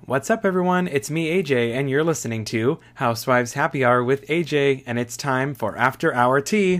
What's up, everyone? It's me, AJ, and you're listening to Housewives Happy Hour with AJ, and it's time for After Hour Tea.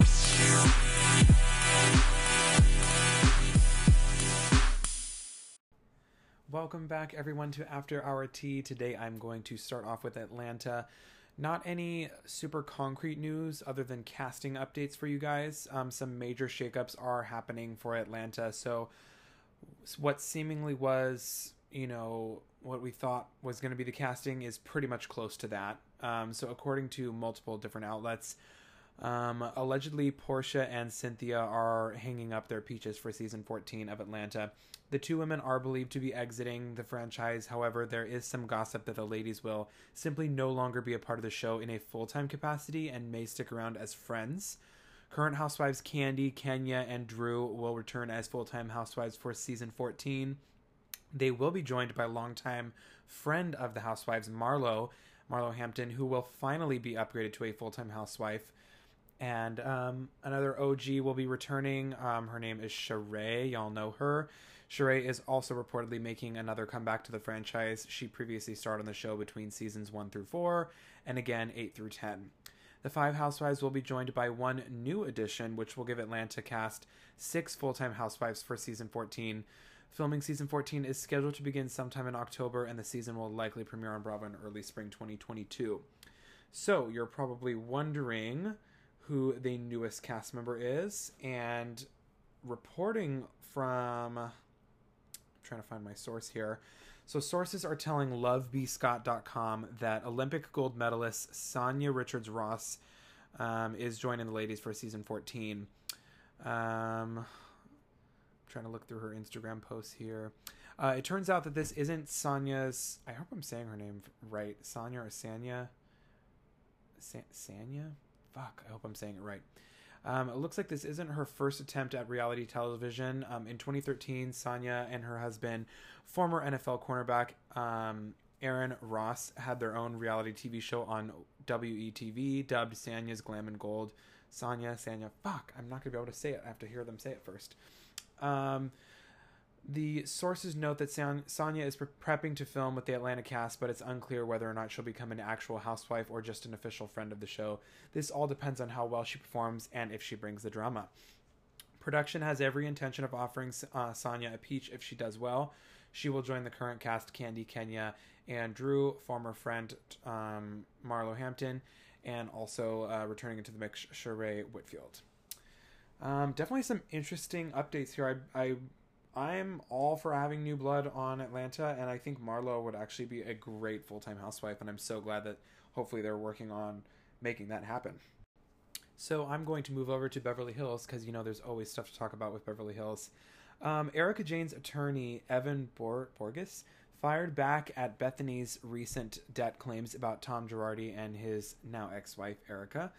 Welcome back, everyone, to After Hour Tea. Today I'm going to start off with Atlanta. Not any super concrete news other than casting updates for you guys. Some major shakeups are happening for Atlanta, so what seemingly was, what we thought was going to be the casting is pretty much close to that. So according to multiple different outlets, allegedly Portia and Cynthia are hanging up their peaches for season 14 of Atlanta. The two women are believed to be exiting the franchise. However, there is some gossip that the ladies will simply no longer be a part of the show in a full-time capacity and may stick around as friends. Current housewives Kandi, Kenya, and Drew will return as full-time housewives for season 14. They will be joined by longtime friend of the housewives, Marlo Hampton, who will finally be upgraded to a full-time housewife. And another OG will be returning. Her name is Sheree. Y'all know her. Sheree is also reportedly making another comeback to the franchise. She previously starred on the show between seasons 1 through 4, and again 8 through 10. The 5 housewives will be joined by one new addition, which will give Atlanta cast 6 full-time housewives for season 14. Filming season 14 is scheduled to begin sometime in October, and the season will likely premiere on Bravo in early spring 2022. So, you're probably wondering who the newest cast member is, and reporting from... I'm trying to find my source here. So sources are telling lovebscott.com that Olympic gold medalist Sanya Richards-Ross is joining the ladies for season 14. Trying to look through her Instagram posts here. It turns out that this isn't Sanya's... I hope I'm saying her name right. Sanya or Sanya? Sanya? Fuck, I hope I'm saying it right. It looks like this isn't her first attempt at reality television. In 2013, Sanya and her husband, former NFL cornerback Aaron Ross, had their own reality TV show on WETV dubbed Sanya's Glam and Gold. Sanya. Fuck, I'm not going to be able to say it. I have to hear them say it first. The sources note that Sanya is prepping to film with the Atlanta cast, but it's unclear whether or not she'll become an actual housewife or just an official friend of the show. This all depends on how well she performs and if she brings the drama. Production has every intention of offering Sanya a peach if she does well. She will join the current cast Kandi, Kenya, and Drew, former friend Marlo Hampton, and also returning into the mix, Sheree Whitfield. Definitely some interesting updates here. I'm all for having new blood on Atlanta, and I think Marlo would actually be a great full-time housewife, and I'm so glad that hopefully they're working on making that happen. So I'm going to move over to Beverly Hills, because, there's always stuff to talk about with Beverly Hills. Erika Jayne's attorney, Evan Borges, fired back at Bethany's recent debt claims about Tom Girardi and his now ex-wife, Erika.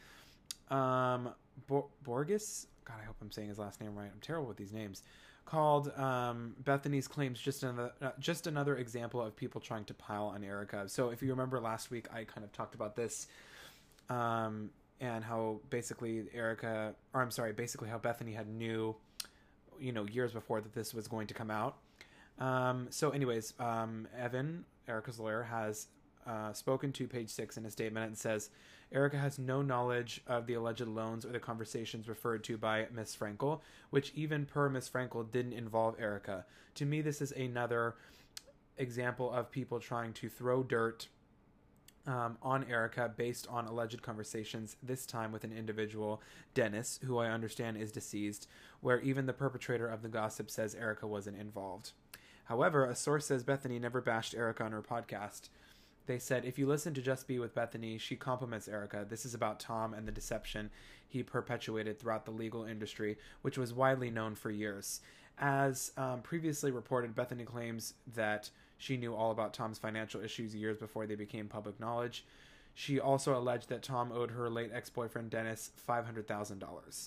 Borges? God, I hope I'm saying his last name right. I'm terrible with these names. Called Bethany's claims just another example of people trying to pile on Erika. So if you remember last week, I kind of talked about this and how basically how Bethany had knew, years before that this was going to come out. So anyways, Evan, Erika's lawyer, has spoken to Page Six in a statement and says Erika has no knowledge of the alleged loans or the conversations referred to by Miss Frankel, which even per Miss Frankel didn't involve Erika. To me, this is another example of people trying to throw dirt on Erika based on alleged conversations, this time with an individual, Dennis, who I understand is deceased, where even the perpetrator of the gossip says Erika wasn't involved. However, a source says Bethany never bashed Erika on her podcast. They said, if you listen to Just Be with Bethany, she compliments Erika. This is about Tom and the deception he perpetuated throughout the legal industry, which was widely known for years. As previously reported, Bethany claims that she knew all about Tom's financial issues years before they became public knowledge. She also alleged that Tom owed her late ex-boyfriend Dennis $500,000.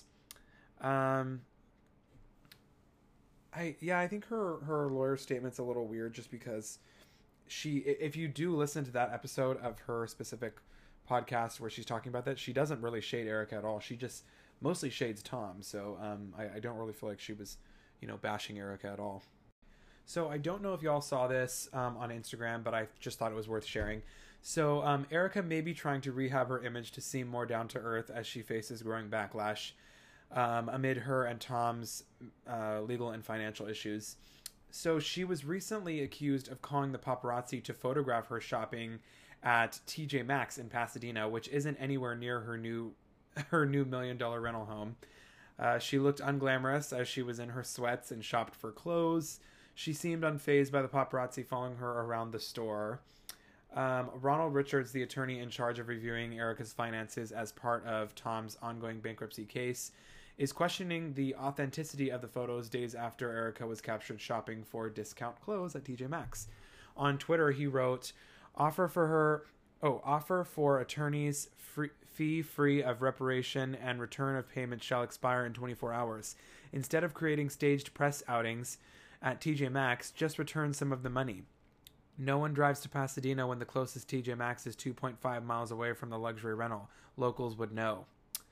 I think her lawyer's statement's a little weird just because if you do listen to that episode of her specific podcast where she's talking about that, she doesn't really shade Erika at all. She just mostly shades Tom. So I don't really feel like she was, bashing Erika at all. So I don't know if y'all saw this on Instagram, but I just thought it was worth sharing. So Erica may be trying to rehab her image to seem more down to earth as she faces growing backlash amid her and Tom's legal and financial issues. So she was recently accused of calling the paparazzi to photograph her shopping at TJ Maxx in Pasadena, which isn't anywhere near her new $1 million rental home. She looked unglamorous as she was in her sweats and shopped for clothes. She seemed unfazed by the paparazzi following her around the store. Ronald Richards, the attorney in charge of reviewing Erica's finances as part of Tom's ongoing bankruptcy case, is questioning the authenticity of the photos days after Erica was captured shopping for discount clothes at TJ Maxx. On Twitter, he wrote, offer for attorneys fee free of reparation and return of payment shall expire in 24 hours. Instead of creating staged press outings at TJ Maxx, just return some of the money. No one drives to Pasadena when the closest TJ Maxx is 2.5 miles away from the luxury rental. Locals would know.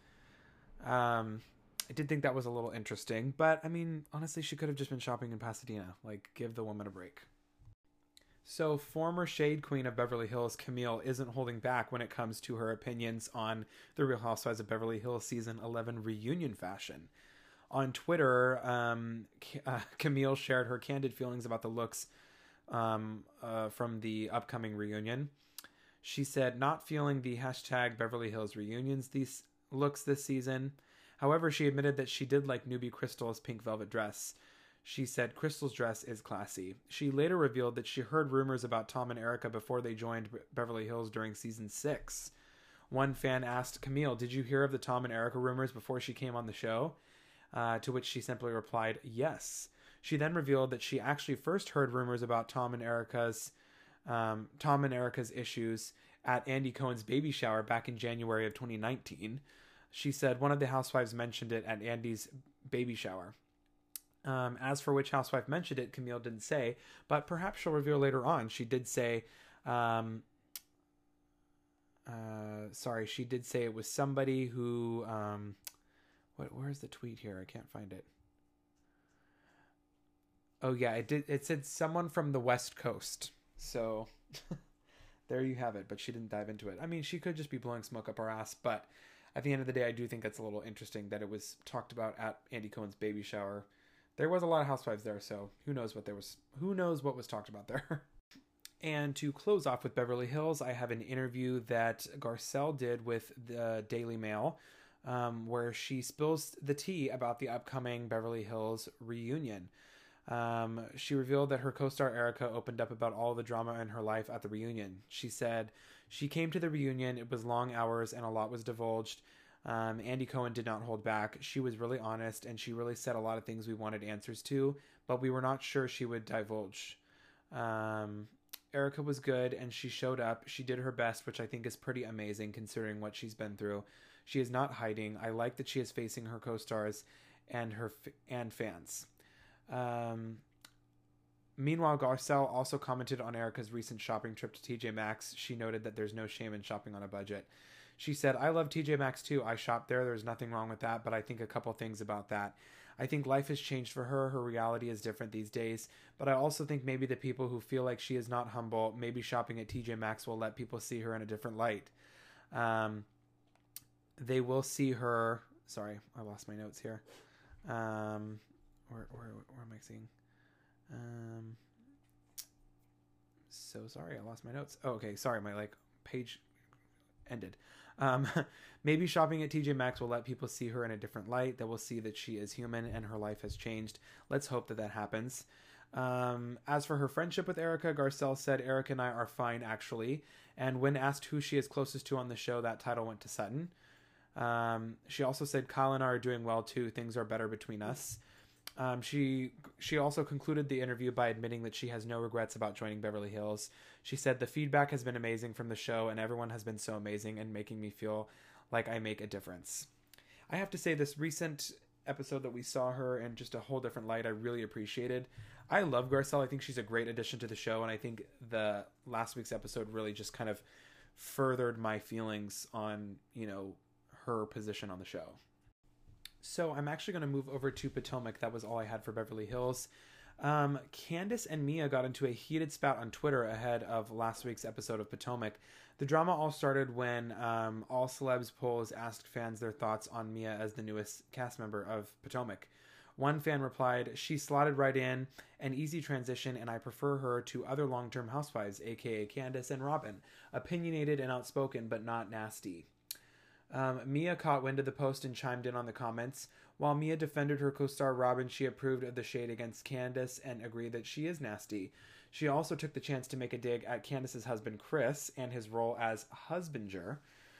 I did think that was a little interesting, but I mean, honestly, she could have just been shopping in Pasadena. Like, give the woman a break. So, former Shade Queen of Beverly Hills, Camille, isn't holding back when it comes to her opinions on The Real Housewives of Beverly Hills Season 11 reunion fashion. On Twitter, Camille shared her candid feelings about the looks from the upcoming reunion. She said, not feeling the hashtag Beverly Hills reunions these looks this season. However, she admitted that she did like newbie Crystal's pink velvet dress. She said Crystal's dress is classy. She later revealed that she heard rumors about Tom and Erica before they joined Beverly Hills during season 6. One fan asked Camille, did you hear of the Tom and Erica rumors before she came on the show? To which she simply replied, yes. She then revealed that she actually first heard rumors about Tom and Erica's issues at Andy Cohen's baby shower back in January of 2019. She said one of the housewives mentioned it at Andy's baby shower. As for which housewife mentioned it, Camille didn't say, but perhaps she'll reveal later on. She did say, she did say it was somebody who, where's the tweet here? I can't find it. Oh yeah, it said someone from the West Coast. So there you have it, but she didn't dive into it. I mean, she could just be blowing smoke up her ass, but at the end of the day, I do think that's a little interesting that it was talked about at Andy Cohen's baby shower. There was a lot of housewives there, so who knows what was talked about there. And to close off with Beverly Hills, I have an interview that Garcelle did with the Daily Mail, where she spills the tea about the upcoming Beverly Hills reunion. She revealed that her co-star Erica opened up about all the drama in her life at the reunion. She said, she came to the reunion, it was long hours and a lot was divulged. Andy Cohen did not hold back. She was really honest and she really said a lot of things we wanted answers to, but we were not sure she would divulge. Erica was good and she showed up. She did her best, which I think is pretty amazing considering what she's been through. She is not hiding. I like that she is facing her co-stars and fans. Meanwhile, Garcelle also commented on Erica's recent shopping trip to TJ Maxx. She noted that there's no shame in shopping on a budget. She said, I love TJ Maxx too. I shop there. There's nothing wrong with that, but I think a couple things about that. I think life has changed for her. Her reality is different these days, but I also think maybe the people who feel like she is not humble, maybe shopping at TJ Maxx will let people see her in a different light. They will see her. Sorry, I lost my notes here. Where am I seeing? So sorry, I lost my notes. Oh, okay. Sorry, my page ended. Maybe shopping at TJ Maxx will let people see her in a different light. They will see that she is human and her life has changed. Let's hope that happens. As for her friendship with Erica, Garcelle said, Erica and I are fine, actually. And when asked who she is closest to on the show, that title went to Sutton. She also said, Kyle and I are doing well, too. Things are better between us. She also concluded the interview by admitting that she has no regrets about joining Beverly Hills. She said, the feedback has been amazing from the show and everyone has been so amazing and making me feel like I make a difference. I have to say, this recent episode that we saw her in just a whole different light, I really appreciated. I love Garcelle. I think she's a great addition to the show, and I think the last week's episode really just kind of furthered my feelings on, her position on the show. So I'm actually going to move over to Potomac. That was all I had for Beverly Hills. Candace and Mia got into a heated spat on Twitter ahead of last week's episode of Potomac. The drama all started when All Celebs polls asked fans their thoughts on Mia as the newest cast member of Potomac. One fan replied, "She slotted right in, an easy transition, and I prefer her to other long-term housewives, aka Candace and Robin. Opinionated and outspoken, but not nasty." Mia caught wind of the post and chimed in on the comments. While Mia defended her co-star Robin, she approved of the shade against Candace and agreed that she is nasty. She also took the chance to make a dig at Candace's husband Chris and his role as husbander.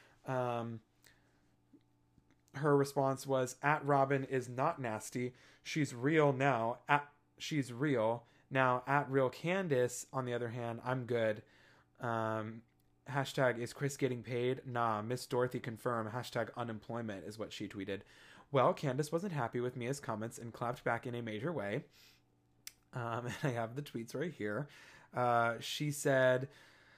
Her response was, "At Robin is not nasty. She's real now. She's real. Now, at real Candace, on the other hand, I'm good. Hashtag, is Chris getting paid? Nah, Miss Dorothy confirm. Hashtag unemployment," is what she tweeted. Well, Candace wasn't happy with Mia's comments and clapped back in a major way. And I have the tweets right here. She said,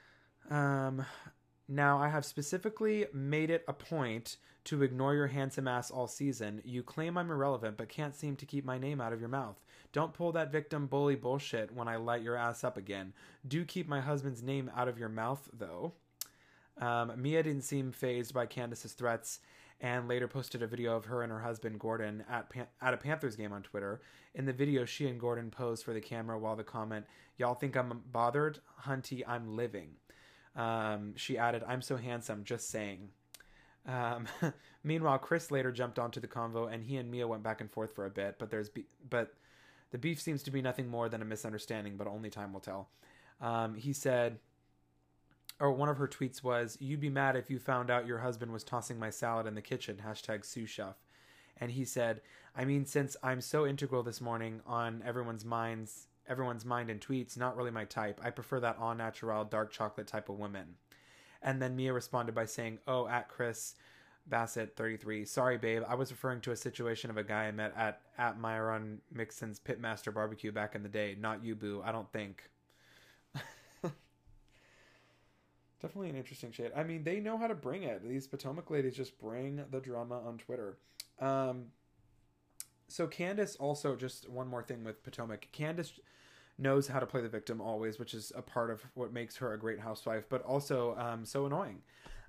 "Now I have specifically made it a point to ignore your handsome ass all season. You claim I'm irrelevant, but can't seem to keep my name out of your mouth. Don't pull that victim bully bullshit when I light your ass up again. Do keep my husband's name out of your mouth, though." Mia didn't seem fazed by Candace's threats and later posted a video of her and her husband Gordon at a Panthers game on Twitter. In the video, she and Gordon posed for the camera while the comment, "Y'all think I'm bothered? Hunty, I'm living." She added, "I'm so handsome, just saying." Meanwhile, Chris later jumped onto the convo and he and Mia went back and forth for a bit, but the beef seems to be nothing more than a misunderstanding, but only time will tell. He said, or one of her tweets was, "You'd be mad if you found out your husband was tossing my salad in the kitchen, hashtag sous chef." And he said, "I mean, since I'm so integral this morning on everyone's mind and tweets, not really my type. I prefer that au natural, dark chocolate type of woman." And then Mia responded by saying, "Oh, at Chris Bassett 33. Sorry, babe. I was referring to a situation of a guy I met at Myron Mixon's Pitmaster barbecue back in the day. Not you, boo. I don't think." Definitely an interesting shade. I mean, they know how to bring it. These Potomac ladies just bring the drama on Twitter. So Candace also, just one more thing with Potomac. Candace knows how to play the victim always, which is a part of what makes her a great housewife, but also so annoying.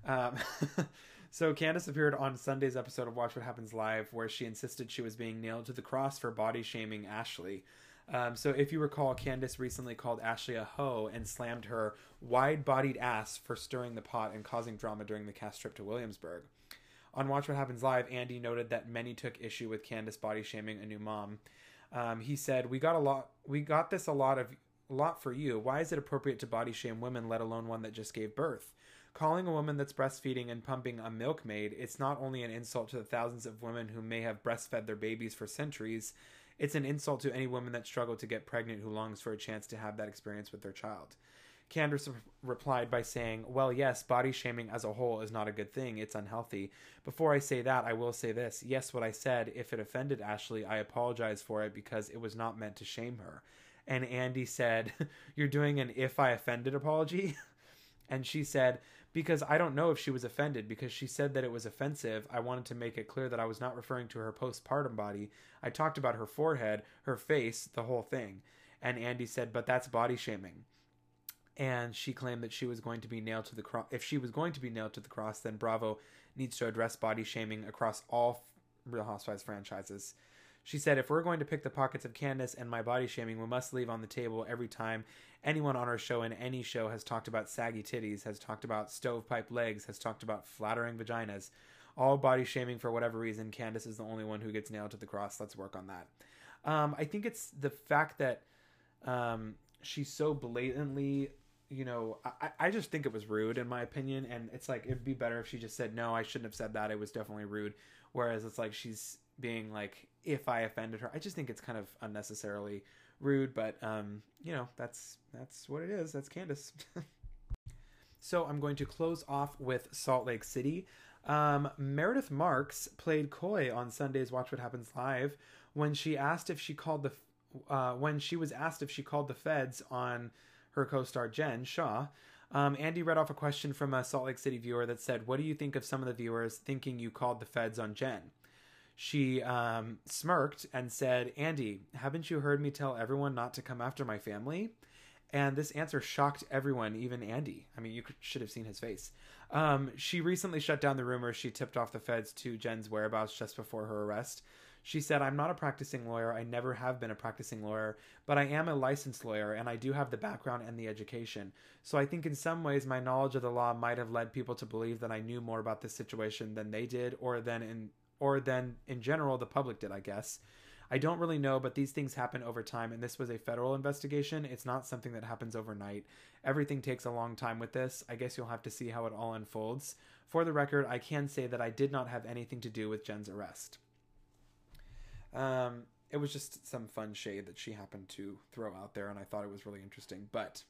So Candace appeared on Sunday's episode of Watch What Happens Live, where she insisted she was being nailed to the cross for body shaming Ashley. So if you recall, Candace recently called Ashley a hoe and slammed her wide-bodied ass for stirring the pot and causing drama during the cast trip to Williamsburg. On Watch What Happens Live, Andy noted that many took issue with Candace body shaming a new mom. He said, we got this a lot for you. Why is it appropriate to body shame women, let alone one that just gave birth? Calling a woman that's breastfeeding and pumping a milkmaid, it's not only an insult to the thousands of women who may have breastfed their babies for centuries, it's an insult to any woman that struggled to get pregnant who longs for a chance to have that experience with their child. Candace replied by saying, "Well, yes, body shaming as a whole is not a good thing. It's unhealthy. Before I say that, I will say this. Yes, what I said, if it offended Ashley, I apologize for it because it was not meant to shame her." And Andy said, "You're doing an if I offended apology?" And she said, "Because I don't know if she was offended, because she said that it was offensive. I wanted to make it clear that I was not referring to her postpartum body. I talked about her forehead, her face, the whole thing." And Andy said, "But that's body shaming." And she claimed that she was going to be nailed to the cross. If she was going to be nailed to the cross, then Bravo needs to address body shaming across all Real Housewives franchises. She said, "If we're going to pick the pockets of Candace and my body shaming, we must leave on the table every time anyone on our show in any show has talked about saggy titties, has talked about stovepipe legs, has talked about flattering vaginas. All body shaming for whatever reason. Candace is the only one who gets nailed to the cross. Let's work on that." I think it's the fact that she's so blatantly, I just think it was rude in my opinion. And it's like, it'd be better if she just said, "No, I shouldn't have said that. It was definitely rude." Whereas it's like she's being like, "If I offended her." I just think it's kind of unnecessarily rude, but that's what it is. That's Candace. So I'm going to close off with Salt Lake City. Meredith Marks played coy on Sunday's Watch What Happens Live when she was asked if she called the feds on her co-star Jen Shah. Andy read off a question from a Salt Lake City viewer that said, "What do you think of some of the viewers thinking you called the feds on Jen?" She smirked and said, "Andy, haven't you heard me tell everyone not to come after my family?" And this answer shocked everyone, even Andy. I mean, should have seen his face. She recently shut down the rumors she tipped off the feds to Jen's whereabouts just before her arrest. She said, "I'm not a practicing lawyer. I never have been a practicing lawyer, but I am a licensed lawyer, and I do have the background and the education. So I think in some ways my knowledge of the law might have led people to believe that I knew more about this situation than they did, or than in general the public did, I guess. I don't really know, but these things happen over time, and this was a federal investigation. It's not something that happens overnight. Everything takes a long time with this. I guess you'll have to see how it all unfolds. For the record, I can say that I did not have anything to do with Jen's arrest." It was just some fun shade that she happened to throw out there, and I thought it was really interesting. But,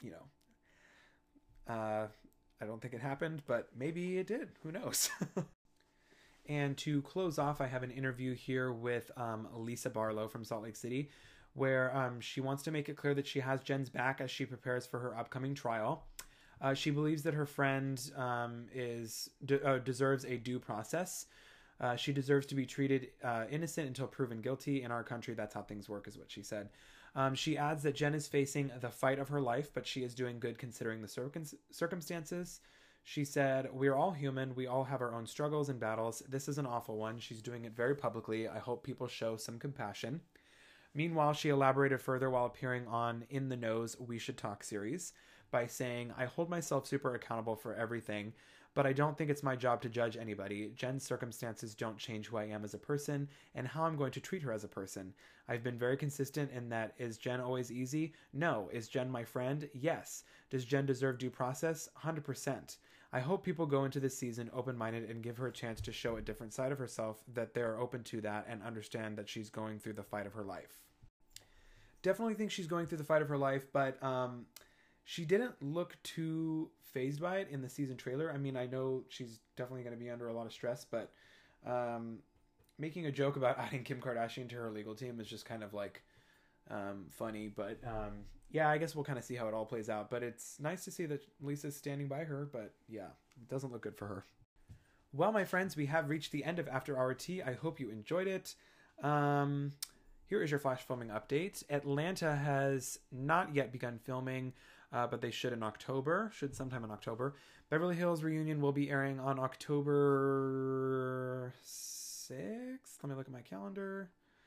I don't think it happened, but maybe it did. Who knows? And to close off, I have an interview here with Lisa Barlow from Salt Lake City, where she wants to make it clear that she has Jen's back as she prepares for her upcoming trial. She believes that her friend deserves a due process. She deserves to be treated innocent until proven guilty. In our country, that's how things work, is what she said. She adds that Jen is facing the fight of her life, but she is doing good considering the circumstances. She said, "We're all human. We all have our own struggles and battles. This is an awful one. She's doing it very publicly. I hope people show some compassion." Meanwhile, she elaborated further while appearing on In the Nose We Should Talk series by saying, "I hold myself super accountable for everything, but I don't think it's my job to judge anybody. Jen's circumstances don't change who I am as a person and how I'm going to treat her as a person. I've been very consistent in that. Is Jen always easy? No. Is Jen my friend? Yes. Does Jen deserve due process? 100%. I hope people go into this season open-minded and give her a chance to show a different side of herself, that they're open to that and understand that she's going through the fight of her life." Definitely think she's going through the fight of her life, but she didn't look too fazed by it in the season trailer. I mean, I know she's definitely going to be under a lot of stress, but making a joke about adding Kim Kardashian to her legal team is just kind of like funny. But yeah, I guess we'll kind of see how it all plays out. But it's nice to see that Lisa's standing by her, but yeah, it doesn't look good for her. Well, my friends, we have reached the end of After Our Tea. I hope you enjoyed it. Here is your flash filming update. Atlanta has not yet begun filming, but they should sometime in October. Beverly Hills Reunion will be airing on October 6th. Let me look at my calendar.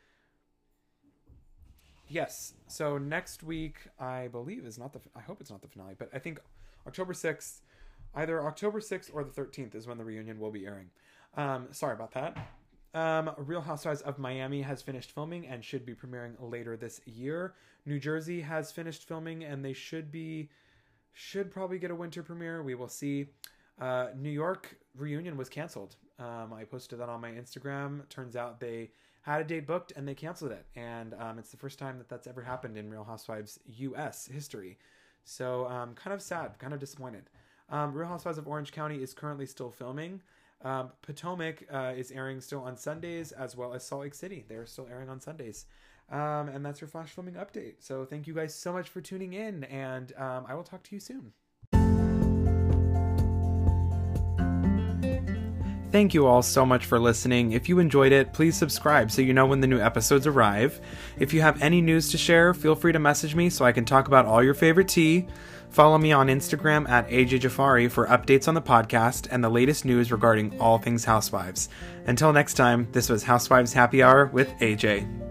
Yes, so next week, I believe I hope it's not the finale, but I think October 6th, either October 6th or the 13th is when the reunion will be airing. Sorry about that. Real Housewives of Miami has finished filming and should be premiering later this year. New Jersey has finished filming and they should probably get a winter premiere. We will see. New York reunion was canceled. I posted that on my Instagram. Turns out they had a date booked and they canceled it. And it's the first time that that's ever happened in Real Housewives US history. So kind of sad, kind of disappointed. Real Housewives of Orange County is currently still filming. Potomac is airing still on Sundays, as well as Salt Lake City. They're still airing on Sundays. And that's your flash filming update. So thank you guys so much for tuning in, and I will talk to you soon. Thank you all so much for listening. If you enjoyed it, please subscribe so you know when the new episodes arrive. If you have any news to share, feel free to message me so I can talk about all your favorite tea. Follow me on Instagram at AJ Jafari for updates on the podcast and the latest news regarding all things Housewives. Until next time, this was Housewives Happy Hour with AJ.